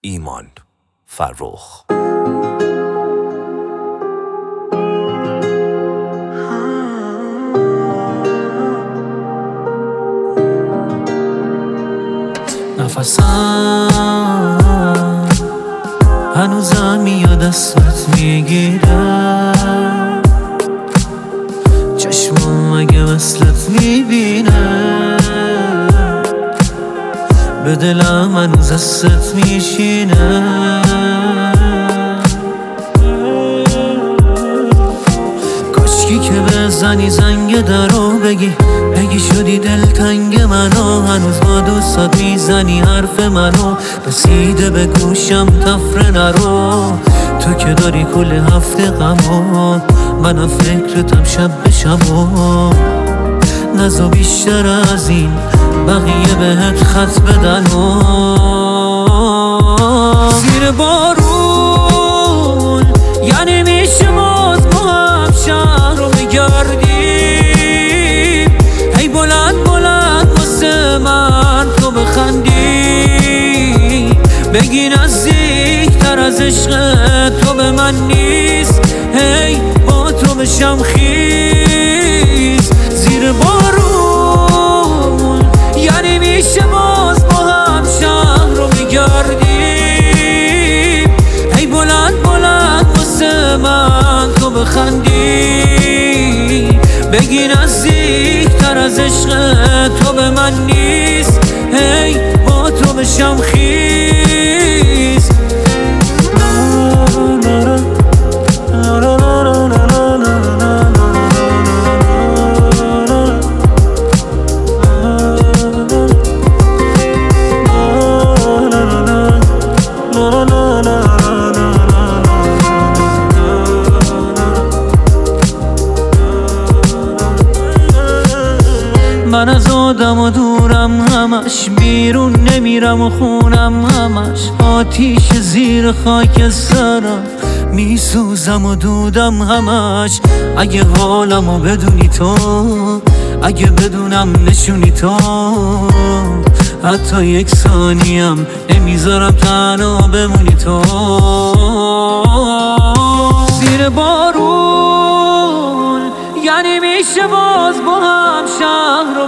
ایمان فرخ. نفسم هنوزم میاد دستت میگیرم، چشمم اگه وصلت میبینه، به دلم هنوز دستت میشینه. کاشکی که بزنی زنگ درو بگی شدی دلتنگ منو، هنوز با دوستات میزنی حرف منو، رسیده به گوشم تفره نرو. تو که داری کل هفته غمو، منم فکرتم شب به شبو. نزا بیشتر از این بقیه بهت خط بدن و زیر بارون یعنی میشه باز با هم شهر رو بگردیم. هی بلند بلند واسه من تو بخندی، بگی نزدیک تر از عشق تو به من نیست. هی با تو بشم خیز زیر بارون یعنی میشه باز با هم شهر رو بگردیم. هی بلند بلند واسه من تو بخندی، بگی نزدیک تر از عشق تو به من نیست. هی با تو بشم خیز. من از آدم و دورم همش، بیرون نمیرم و خونم همش آتیش زیر خاک سرم، میسوزم و دودم همش. اگه حالمو بدونی تو، اگه بدونم نشونی تو، حتی یک ثانیم نمیذارم تنها بمونی تو. زیر بارون یعنی میشه باز با هم شهر رو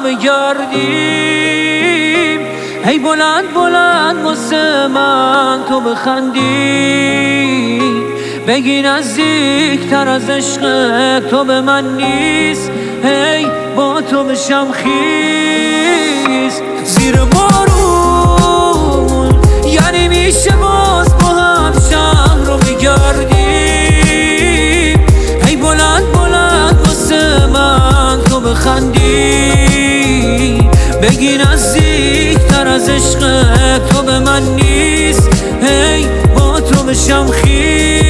بگردیم. هی بلند بلند واسه من تو بخندی، بگی نزدیک تر از عشق تو به من نیست. هی با تو بشم خیز زیر بارون یعنی میشه باز با هم شهر رو بگردیم. هی بلند بلند واسه من تو بخندی، بگی نزدیک تر از عشق تو به من نیست. هی با تو بشم خیز.